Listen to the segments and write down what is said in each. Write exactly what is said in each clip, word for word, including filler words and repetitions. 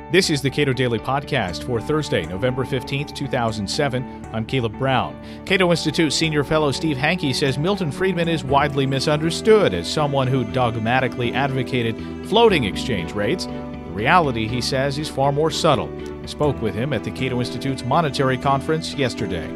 This is the Cato Daily Podcast for Thursday, November fifteenth, two thousand seven. I'm Caleb Brown. Cato Institute Senior Fellow Steve Hanke says Milton Friedman is widely misunderstood as someone who dogmatically advocated floating exchange rates. The reality, he says, is far more subtle. I spoke with him at the Cato Institute's Monetary Conference yesterday.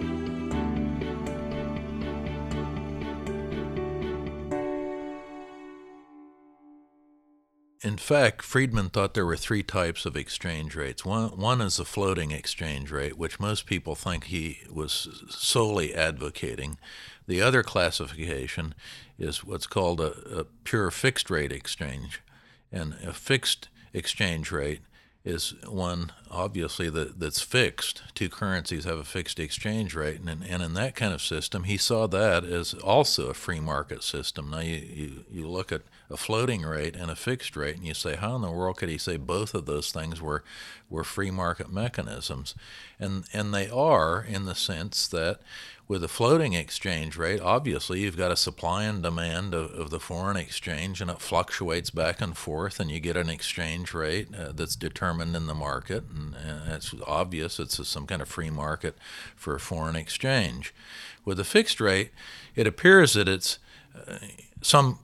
In fact, Friedman thought there were three types of exchange rates. One, one is a floating exchange rate, which most people think he was solely advocating. The other classification is what's called a, a pure fixed rate exchange. And a fixed exchange rate is one, obviously, that, that's fixed. Two currencies have a fixed exchange rate. And, and in that kind of system, he saw that as also a free market system. Now, you, you, you look at a floating rate and a fixed rate, and you say, how in the world could he say both of those things were were free market mechanisms? And and they are, in the sense that with a floating exchange rate, obviously you've got a supply and demand of, of the foreign exchange, and it fluctuates back and forth, and you get an exchange rate uh, that's determined in the market, and, and it's obvious it's a, some kind of free market for foreign exchange. With a fixed rate, it appears that it's uh, some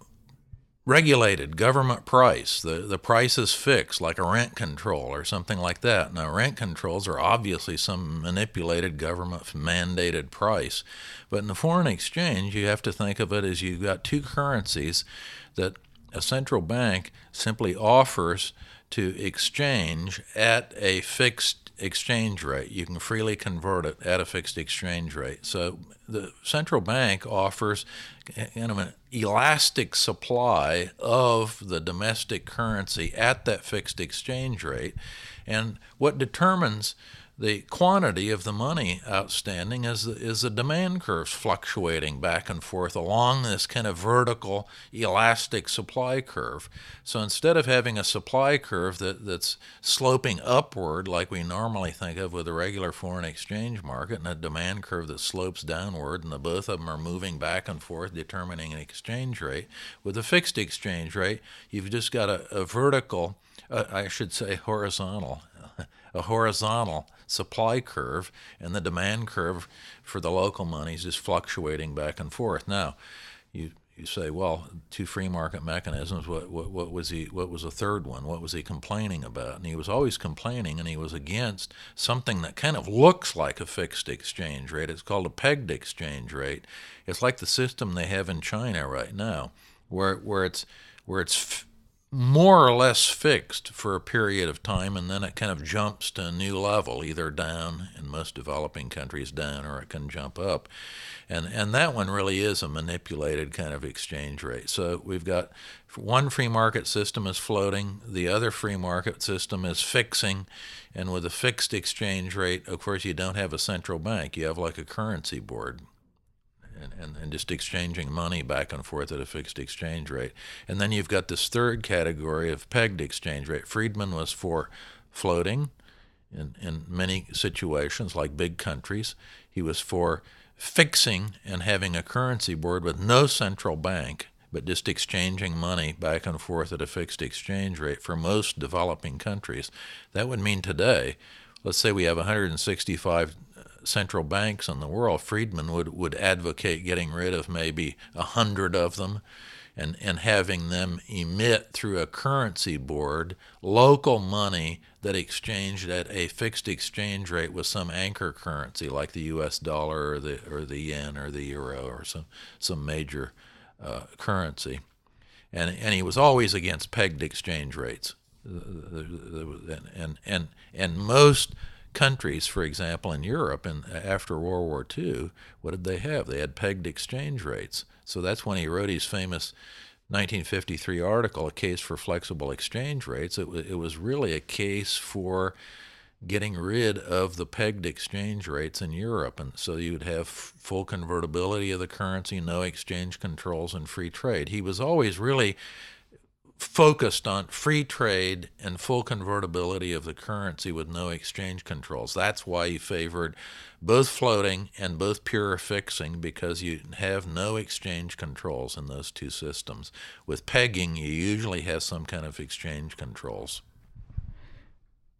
regulated government price. The the price is fixed, like a rent control or something like that. Now, rent controls are obviously some manipulated government mandated price. But in the foreign exchange, you have to think of it as you've got two currencies that a central bank simply offers to exchange at a fixed exchange rate. You can freely convert it at a fixed exchange rate. So the central bank offers kind of an elastic supply of the domestic currency at that fixed exchange rate. And what determines the quantity of the money outstanding is the, is the demand curves fluctuating back and forth along this kind of vertical elastic supply curve. So instead of having a supply curve that, that's sloping upward like we normally think of with a regular foreign exchange market, and a demand curve that slopes downward, and the both of them are moving back and forth determining an exchange rate, with a fixed exchange rate, you've just got a, a vertical, uh, I should say horizontal, a horizontal supply curve, and the demand curve for the local money is just fluctuating back and forth. Now, you you say, well, two free market mechanisms. What what what was he? What was the third one? What was he complaining about? And he was always complaining, and he was against something that kind of looks like a fixed exchange rate. It's called a pegged exchange rate. It's like the system they have in China right now, where where it's where it's f- more or less fixed for a period of time, and then it kind of jumps to a new level, either down, in most developing countries down, or it can jump up. And and that one really is a manipulated kind of exchange rate. So we've got one free market system is floating, the other free market system is fixing, and with a fixed exchange rate, of course, you don't have a central bank. You have like a currency board. And, and, and just exchanging money back and forth at a fixed exchange rate. And then you've got this third category of pegged exchange rate. Friedman was for floating in, in many situations, like big countries. He was for fixing and having a currency board with no central bank, but just exchanging money back and forth at a fixed exchange rate for most developing countries. That would mean today, let's say we have one hundred sixty-five central banks in the world. Friedman would, would advocate getting rid of maybe a hundred of them and, and having them emit through a currency board local money that exchanged at a fixed exchange rate with some anchor currency like the U S dollar or the or the yen or the euro or some some major uh, currency. And and he was always against pegged exchange rates. And and and, and most countries, for example, in Europe, and after World War Two, what did they have? They had pegged exchange rates. So that's when he wrote his famous nineteen fifty-three article, A Case for Flexible Exchange Rates. It, w- it was really a case for getting rid of the pegged exchange rates in Europe. And so you would have full convertibility of the currency, no exchange controls, and free trade. He was always really focused on free trade and full convertibility of the currency with no exchange controls. That's why he favored both floating and both pure fixing, because you have no exchange controls in those two systems. With pegging, you usually have some kind of exchange controls.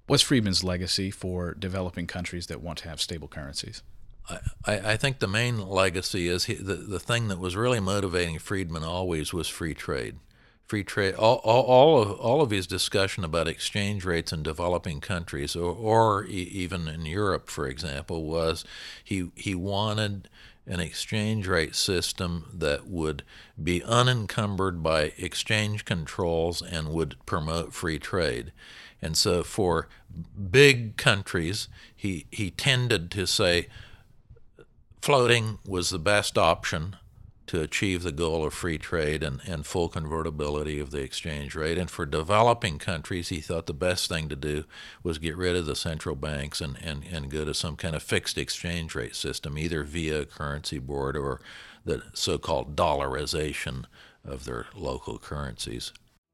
What's Friedman's legacy for developing countries that want to have stable currencies? I, I think the main legacy is he, the, the thing that was really motivating Friedman always was free trade. Free trade. All, all, all of all of his discussion about exchange rates in developing countries, or, or e- even in Europe, for example, was he he wanted an exchange rate system that would be unencumbered by exchange controls and would promote free trade. And so, for big countries, he he tended to say floating was the best option to achieve the goal of free trade and, and full convertibility of the exchange rate. And for developing countries, he thought the best thing to do was get rid of the central banks and, and, and go to some kind of fixed exchange rate system, either via a currency board or the so-called dollarization of their local currencies.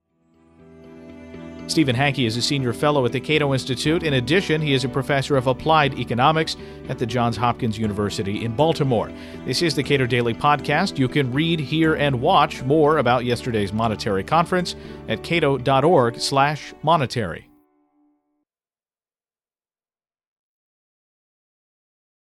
Stephen Hanke is a senior fellow at the Cato Institute. In addition, he is a professor of applied economics at the Johns Hopkins University in Baltimore. This is the Cato Daily Podcast. You can read, hear, and watch more about yesterday's monetary conference at cato dot org slash monetary.